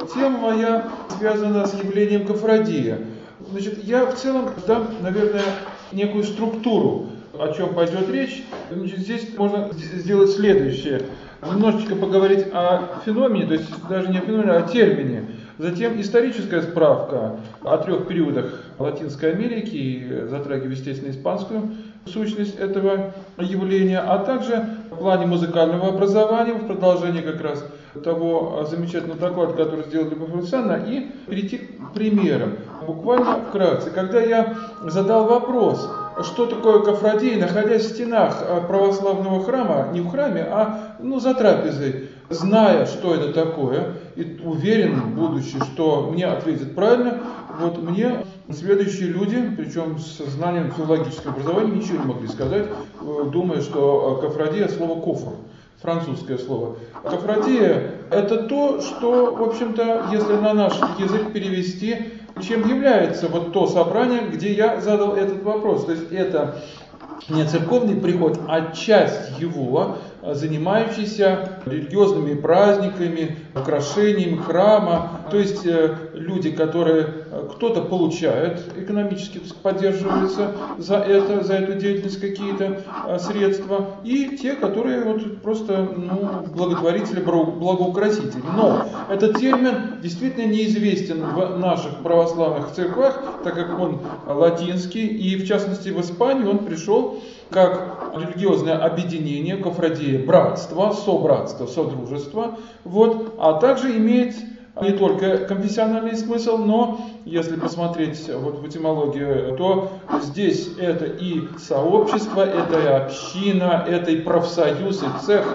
Тема моя связана с явлением Гофродия. Значит, я в целом дам, наверное, некую структуру, о чем пойдет речь. Значит, здесь можно сделать следующее. Немножечко поговорить о феномене, то есть даже не о феномене, а о термине. Затем историческая справка о 3 периодах Латинской Америки, затрагивая, естественно, испанскую сущность этого явления, а также в плане музыкального образования, в продолжении как раз того замечательного доклада, который сделала Любовь Александровна, и перейти к примерам. Буквально вкратце. Когда я задал вопрос, что такое Гофродия, находясь в стенах православного храма, не в храме, а за трапезой, зная, что это такое, и уверен, будучи, что мне ответят правильно, вот мне следующие люди, причем с знанием филологического образования, ничего не могли сказать, думая, что Гофродия – слово кофр, французское слово. Гофродия – это то, что, в общем-то, если на наш язык перевести, чем является вот то собрание, где я задал этот вопрос. То есть это не церковный приход, а часть его, занимающийся религиозными праздниками, украшениями храма. То есть люди, которые кто-то получает экономически, поддерживаются за эту деятельность какие-то средства, и те, которые вот просто благотворители, благоукрасители. Но этот термин действительно неизвестен в наших православных церквах, так как он латинский, и в частности в Испании он пришел как религиозное объединение, кофрадия, братство, собратство, содружество, а также имеет не только конфессиональный смысл, но если посмотреть в этимологию, то здесь это и сообщество, это и община, это и профсоюз, и цех,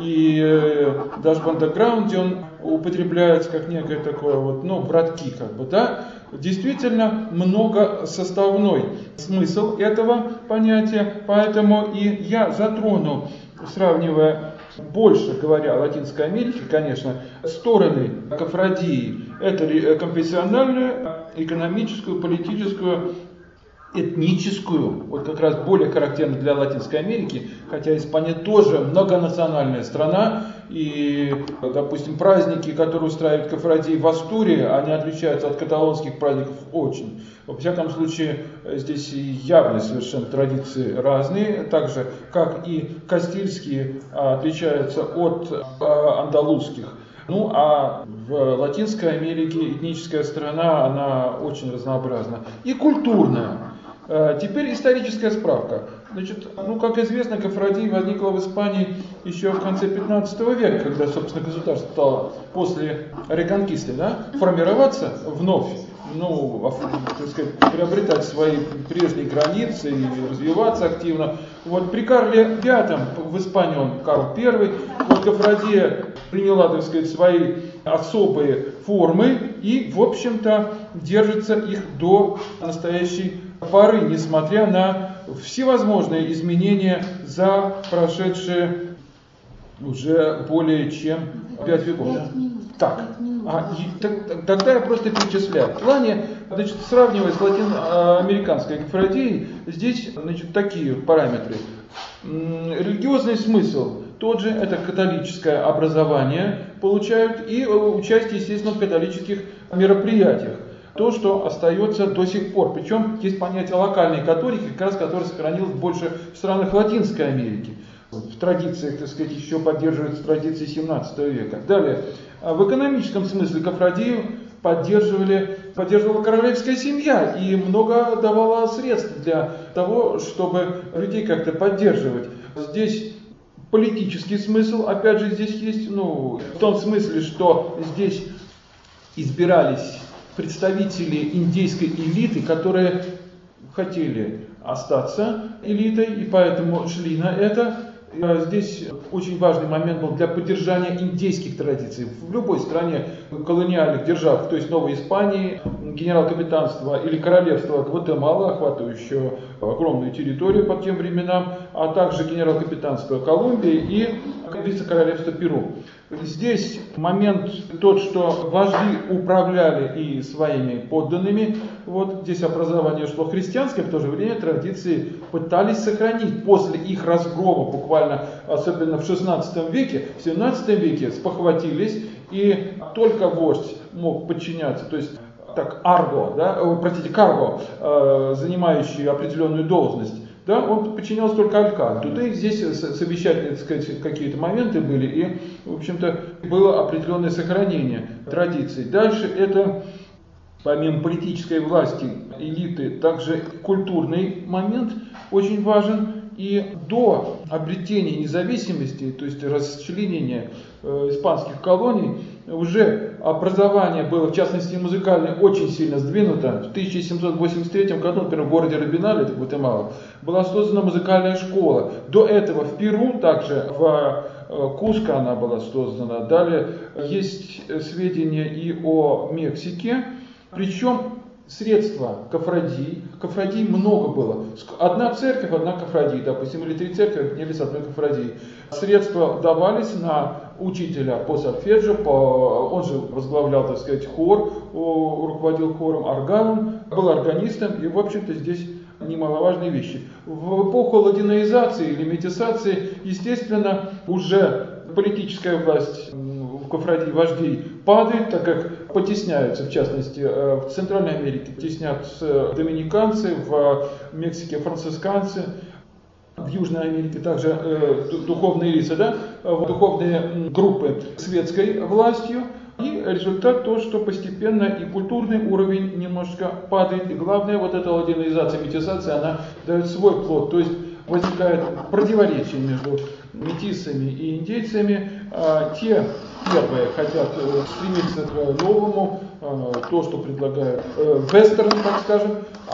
и даже в андеграунде он употребляется как некое такое братки, Действительно многосоставной смысл этого понятия, поэтому и я затрону, сравнивая больше, говоря о Латинской Америке, конечно, стороны Гофродии. Это конфессиональную, экономическую, политическую, этническую, как раз более характерно для Латинской Америки, хотя Испания тоже многонациональная страна, и, допустим, праздники, которые устраивают Гофродии в Астурии, они отличаются от каталонских праздников очень. Во всяком случае, здесь явно совершенно традиции разные, так же, как и кастильские отличаются от андалузских. А в Латинской Америке этническая страна, она очень разнообразна. И культурная. Теперь историческая справка. Как известно, Гофродия возникла в Испании еще в конце 15 века, когда, собственно, государство стало после реконкисты формироваться вновь, приобретать свои прежние границы и развиваться активно. При Карле V в Испании он Карл I, Гофродия приняла, свои особые формы и, в общем-то, держится их до настоящей поры, несмотря на всевозможные изменения за прошедшие уже более чем 5 веков. Тогда я просто перечисляю. В плане, сравнивая с латиноамериканской Гофродией, здесь, такие параметры. Религиозный смысл тот же, это католическое образование получают и участие, естественно, в католических мероприятиях. То, что остается до сих пор. Причем есть понятие локальной католики, как раз которое сохранилось больше в странах Латинской Америки. В традициях, еще поддерживаются традиции 17 века. Далее, в экономическом смысле Гофродию поддерживала королевская семья и много давала средств для того, чтобы людей как-то поддерживать. Здесь политический смысл, опять же, здесь есть, в том смысле, что здесь избирались представители индейской элиты, которые хотели остаться элитой и поэтому шли на это. Здесь очень важный момент был для поддержания индейских традиций. В любой стране колониальных держав, то есть Новой Испании, генерал-капитанство или королевство Гватемала, охватывающее огромную территорию по тем временам, а также генерал-капитанство Колумбии и вице-королевство Перу. Здесь момент тот, что вожди управляли и своими подданными. Здесь образование шло христианское, в то же время традиции пытались сохранить после их разгрома, буквально, особенно в 16 веке. В 17 веке спохватились и только вождь мог подчиняться, то есть так арго, да, карго, занимающий определенную должность, да, он подчинялся только алькальду. Да и здесь совещательные, так сказать, какие-то моменты были, и, в общем-то, было определенное сохранение традиций. Дальше это, помимо политической власти элиты, также культурный момент очень важен. И до обретения независимости, то есть расчленения испанских колоний, уже образование было, в частности музыкальное, очень сильно сдвинуто. В 1783 году, например, в городе Рабинале, это Гватемала, была создана музыкальная школа. До этого в Перу, также в Куско она была создана. Далее есть сведения и о Мексике. Причем средства кафрадий много было. Одна церковь, одна кафрадий, допустим, или 3 церкви объединились одной кафрадией. Средства давались на учителя по сольфеджио, он же возглавлял, так сказать, хор, руководил хором, органом, был органистом, и, в общем-то, здесь немаловажные вещи. В эпоху ладиноизации или метисации, естественно, уже политическая власть кафрадий, вождей падает, так как потесняются, в частности, в Центральной Америке теснятся доминиканцы, в Мексике францисканцы, в Южной Америке также духовные лица, да, духовные группы светской властью. И результат то, что постепенно и культурный уровень немножко падает. И главное, вот эта ладиноизация, метисация, она дает свой плод. То есть возникает противоречие между метисами и индейцами. Те первые хотят стремиться к новому, то, что предлагают вестерн, так скажем,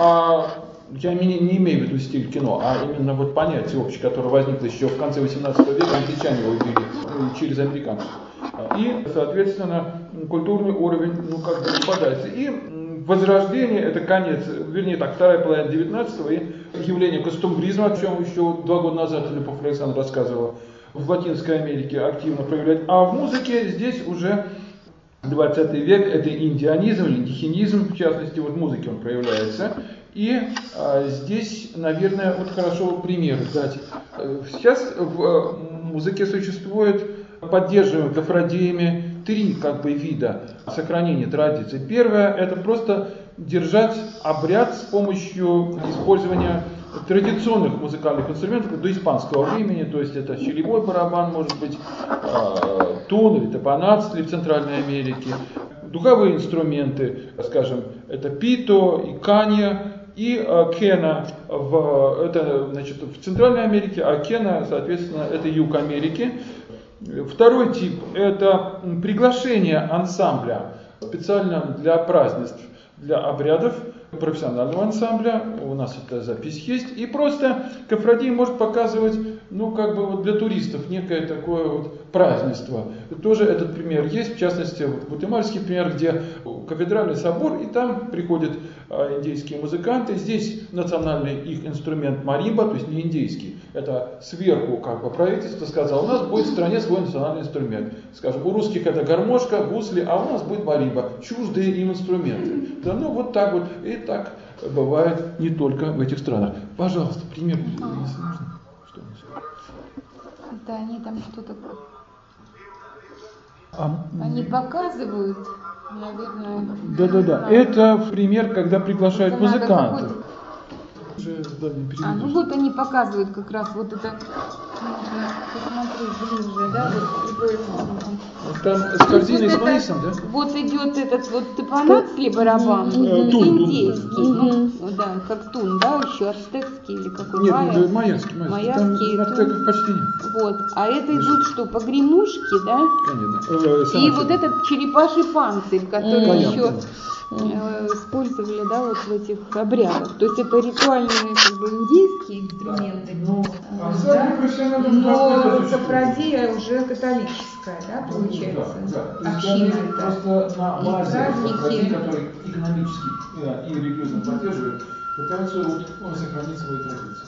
я не имею в виду стиль кино, а именно вот понятие общее, которое возникло еще в конце 18 века, англичане его ввели через американцев. И, соответственно, культурный уровень, как бы распадается. И возрождение, это конец, вернее так, вторая половина 19-го, и явление костюмбризма, о чем еще 2 года назад Любовь Александровна рассказывала, в Латинской Америке активно проявляет. А в музыке здесь уже 20 век, это индианизм или индихинизм, в частности, вот в музыке он проявляется. И здесь, наверное, вот хорошо пример дать. Сейчас в музыке существует, поддерживаемые кафрадиями, 3 вида сохранения традиций. Первое – это просто держать обряд с помощью использования традиционных музыкальных инструментов до испанского времени, то есть это щелевой барабан, может быть, тун или топанац в Центральной Америке, духовые инструменты, скажем, это пито и канья, и кена в Центральной Америке, а кена, соответственно, это юг Америки. Второй тип – это приглашение ансамбля специально для празднеств, для обрядов, профессионального ансамбля, у нас эта запись есть, и просто кафрадий может показывать, для туристов некое такое празднество. Тоже этот пример есть, в частности, гватемальский пример, где кафедральный собор, и там приходят индейские музыканты, здесь национальный их инструмент маримба, то есть не индейский, это сверху правительство сказало, у нас будет в стране свой национальный инструмент. Скажем, у русских это гармошка, гусли, а у нас будет маримба, чуждые им инструменты. Да, вот так вот. И так бывает не только в этих странах. Пожалуйста, пример, если можно. Что у нас? Это они там что-то... Они показывают, наверное... Да. Это пример, когда приглашают музыкантов. Они показывают как раз вот это. Можно посмотреть ближе, да? Там с корзиной с маисом, да? Вот идет этот топанацкий барабан, индейский, да, как тун, да, еще ацтекский или какой? Нет, майянский. Там ацтеков почти нет. Вот, а это идут что, погремушки, да? Конечно. И вот этот черепаший панцирь, который еще использовали, да, вот в этих обрядах. То есть это ритуальные индийские инструменты. Но кафрадия уже католическая, да, получается. Община это. Просто на базе кафрадий, которые экономически и религиозно поддерживают, пытаются сохранить свои традиции.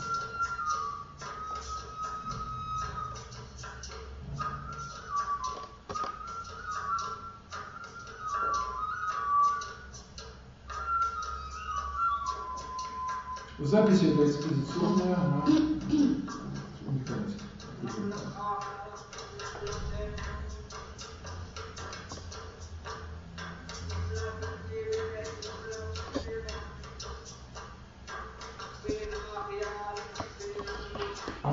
Запись эта экспедиционная, она уникальность.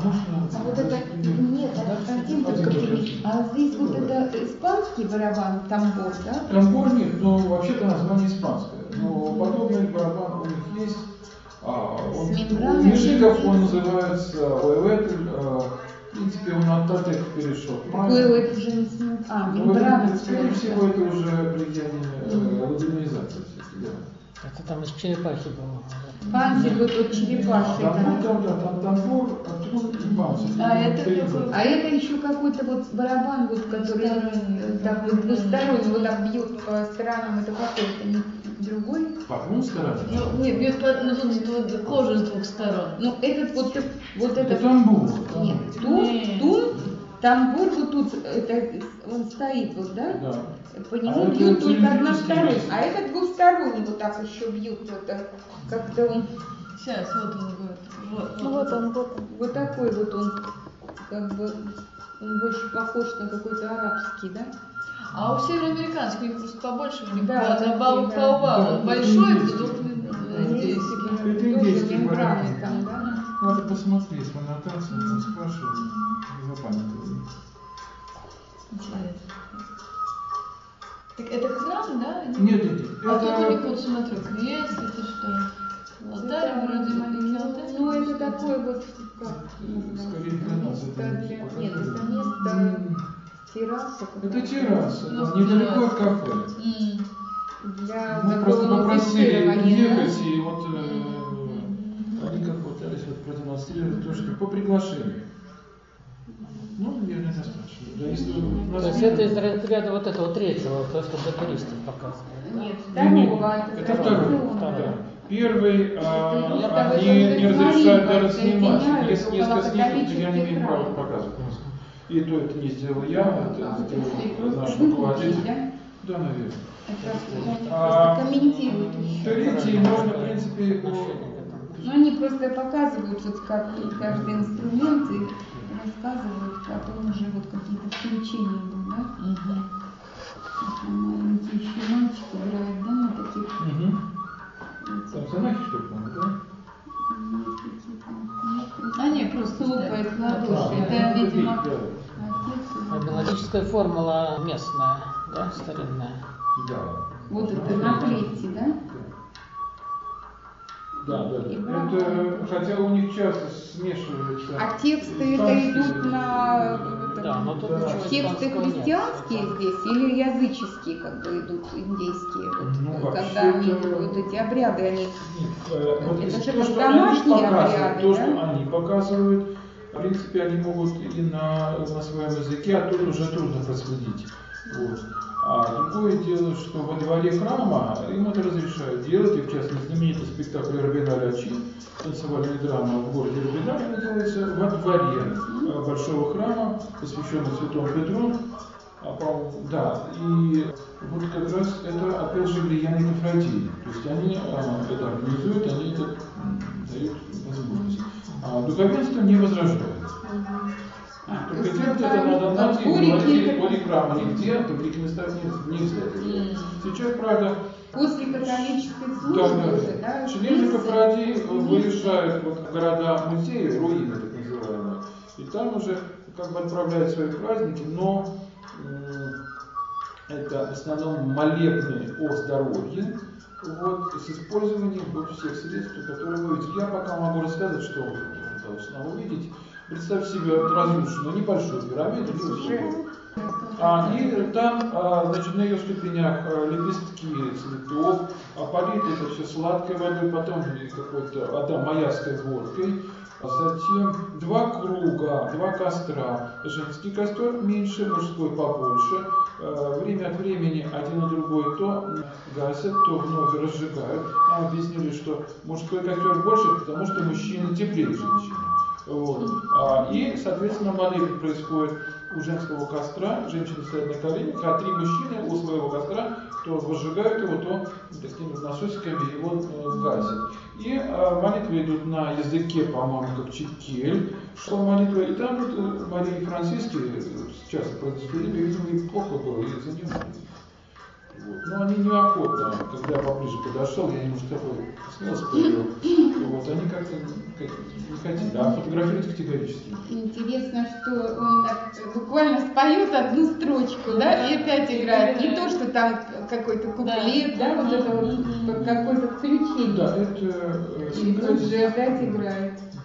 А вот это, нет, один только перед. А здесь вот это испанский барабан, тамбур, да? Тамбур нет, но вообще-то название испанское. Но подобный барабан у них есть. У Мишиков он называется Уэветль. В принципе, он от Татек перешел. Уэветль же не мембрана. Скорее всего, это уже влияние ладинизации. Это там из черепахи было. Панцирь вот от черепахи. Там тамбур, трун и панцирь. А это еще какой-то вот барабан, вот, который такой двусторонний, вот так бьет по сторонам, это какой-то не другой? По двум сторонам? Ну, нет, бьет тут кожа с двух сторон. Ну, этот вот Это этот. тамбур. Нет, тун, тамбур, вот тут, это, он стоит, вот, да? Да. По нему бьют только односторонний, а этот двусторонний вот так еще бьют, вот так, как-то он. Сейчас, вот он будет. Вот. Вот такой вот он, как бы, он больше похож на какой-то арабский, да? А у североамериканских у них просто побольше, у них Да, на такие, баобаб, он большой, это Здесь Это тоже индейский мембраны барабан. там, да? Надо посмотреть в аннотации, там спрашивают, запамятовали. Интересно. Так это храм, да? Нет. А тут у них вот смотрю, крест, это что? Алтарь вроде маленький алтарь. Ну, это такой вот, как, Скорее для нас это место нет, это место терраса. Это терраса, да, недалеко от кафе. Для Мы просто такого попросили тестирования, приехать, и вот они как пытались продемонстрировать то, что по приглашению. Ну, наверное, достаточно. Да, если у нас То есть это из ряда вот этого третьего, то, что для туристов показывают. Нет, Нет, второго. это второй. Да. Первый, Я они не разрешают даже как-то снимать. соединяют Если около несколько снимков, то я не имею католических права храмов. показывать. И то это не сделал я, это сделал наш Выключить, руководитель. да? Да, наверное. Это просто комментируют. Третий можно, в принципе, его... Ну, они просто показывают, вот как тут каждый инструмент и рассказывают, потом уже вот какие-то включения идут, да? Маленький еще мальчик играет, да, на таких... Там сонахи, что ли, по-моему, да? А нет, просто Хлопает в ладоши. Да, Это, видимо, да. А мелодическая формула местная, да, старинная. Да. вот это на плете, да? Да. И Это, хотя у них часто смешиваются. А тексты это испанские, идут на Да, но тут ничего тексты испанского нет. христианские здесь или языческие, как бы идут индейские, Ну, вот, когда вообще-то- они вот эти обряды, они Вот Это же то, как что домашние они показывают, обряды, то, да? что они показывают, в принципе, они могут и на своем языке, а тут уже трудно проследить. Вот. А другое дело, что во дворе храма им это разрешают делать, и в частности знаменитый спектакль Робиналя Ачи, танцевальная драма в городе Робинале, она делается во дворе большого храма, посвященного Святому Петру. Да, и вот как раз это опять же влияние Кафрадии. То есть они это организуют, они это дают возможность. А духовенство не возражает. Только делать это надо на территории храма, нигде, в других местах нельзя. Сейчас, правда, после католической службы уже, да? члены Кафрадии выезжают вот в города-музеи, руины так называемые, и там уже как бы отправляют свои праздники, но это в основном молебны о здоровье, вот, с использованием вот всех средств, которые вы видите. Я пока могу рассказать, что вы должны увидеть. Представьте себе разрушенную небольшую пирамиду, и там, значит, на ее ступенях лепестки цветов, политы это все сладкой водой, потом какой-то майяской водкой. Затем два круга, два костра. Женский костер меньше, мужской побольше. Время от времени один и другой то гасят, то вновь разжигают. Нам объяснили, что мужской костер больше, потому что мужчина теплее женщины. Вот. И, соответственно, молебен происходит у женского костра, женщина стоит на коленях, а три мужчины у своего костра то возжигают его, то такими насосиками его гасят. И молитвы идут на языке, по-моему, как чикель, шла молитва, и там вот Марии Франциски сейчас произвели, видимо, им плохо было, и занимались. Вот. Но они неохотно, когда я поближе подошел, я немножко такой смелость появил, вот, они как-то не хотите, а фотографировать категорически. Интересно, что он так буквально споет одну строчку, да, и опять играет. Не то, что там какой-то куплет, да, вот это вот какое-то включение. Да, это И тут же опять играет.